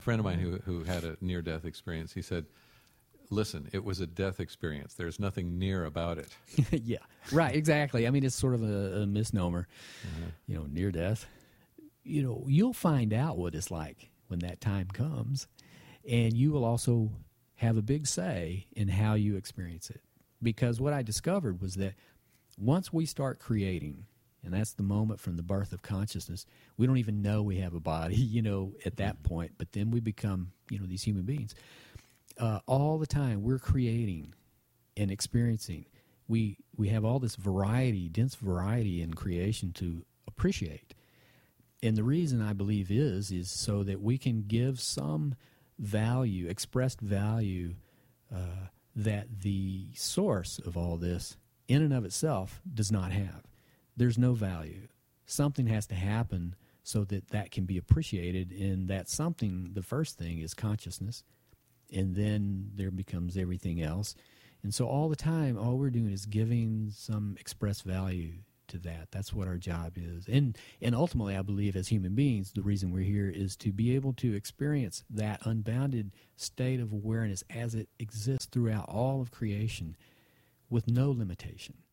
friend of mine who had a near-death experience, he said, listen, it was a death experience. There's nothing near about it. Yeah, right, exactly. I mean, it's sort of a misnomer, near death. You'll find out what it's like when that time comes, and you will also have a big say in how you experience it. Because what I discovered was that once we start creating, and that's the moment from the birth of consciousness, we don't even know we have a body, at that point, but then we become, these human beings. All the time we're creating and experiencing. We have all this variety, dense variety in creation to appreciate. And the reason I believe is so that we can give some value, expressed value, that the source of all this in and of itself does not have. There's no value. Something has to happen so that can be appreciated, and that something, the first thing, is consciousness, and then there becomes everything else. And so all the time, all we're doing is giving some express value to that. That's what our job is. And ultimately, I believe as human beings, the reason we're here is to be able to experience that unbounded state of awareness as it exists throughout all of creation with no limitation.